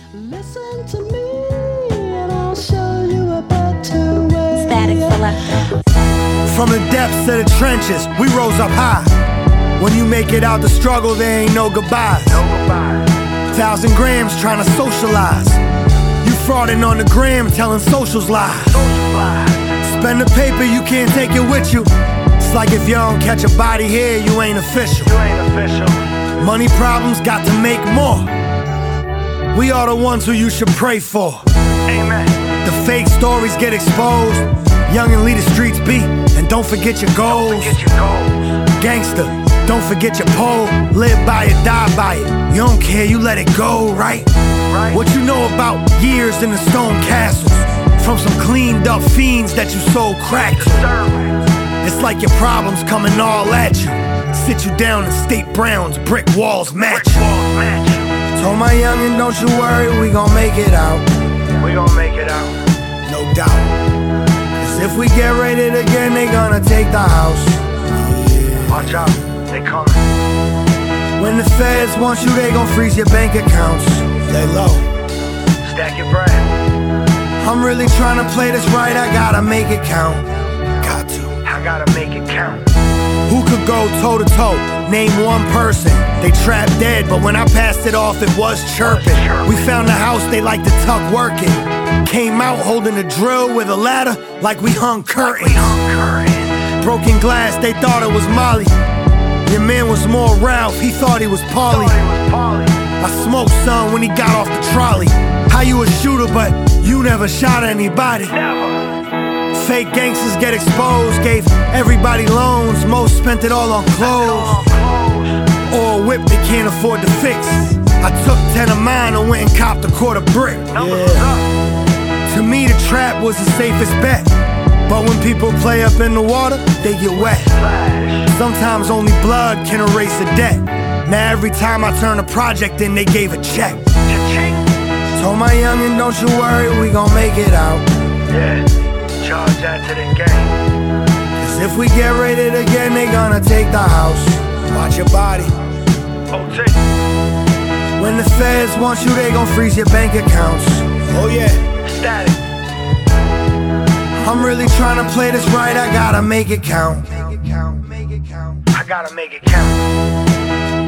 Listen to me and I'll show you a better way. Static Selector. From the depths of the trenches, we rose up high. When you make it out the struggle, there ain't no goodbyes. 1,000 grams trying to socialize. You frauding on the gram, telling socials lies. Spend the paper, you can't take it with you. It's like if you don't catch a body here, you ain't official. Money problems got to make more. We are the ones who you should pray for. Amen. The fake stories get exposed. Young and lead the streets beat. And don't forget your goals. Gangster, don't forget your pole. Live by it, die by it. You don't care, you let it go, right? What you know about years in the stone castles? From some cleaned up fiends that you sold crack to. It's like your problems coming all at you. Sit you down in State Browns, brick walls match you. Told my youngin', don't you worry, we gon' make it out. We gon' make it out. No doubt. Cause if we get raided again, they gonna take the house. Watch out, they coming. When the feds want you, they gon' freeze your bank accounts. Lay low. Stack your bread. I'm really tryna play this right, I gotta make it count. Got to. I gotta make it count. Who could go toe to toe? Name one person. They trapped dead, but when I passed it off, it was chirping. We found the house, they like to tuck working. Came out holding a drill with a ladder, like we hung curtains. Broken glass, they thought it was Molly. Your man was more Ralph, he thought he was Paulie. I smoked some when he got off the trolley. How you a shooter, but you never shot anybody? Fake gangsters get exposed, gave everybody loans, most spent it all on clothes. Or a whip they can't afford to fix. I took 10 of mine and went and copped a quarter brick. Yeah. To me the trap was the safest bet. But when people play up in the water, they get wet. Sometimes only blood can erase a debt. Now every time I turn a project in, they gave a check. Told my youngin', don't you worry, we gon' make it out. Yeah. Charge that to the game. Cause if we get raided again, they gonna take the house. Watch your body. OT. When the feds want you, they gon' freeze your bank accounts. Oh yeah. Static. I'm really tryna play this right, I gotta make it count. I gotta make it count.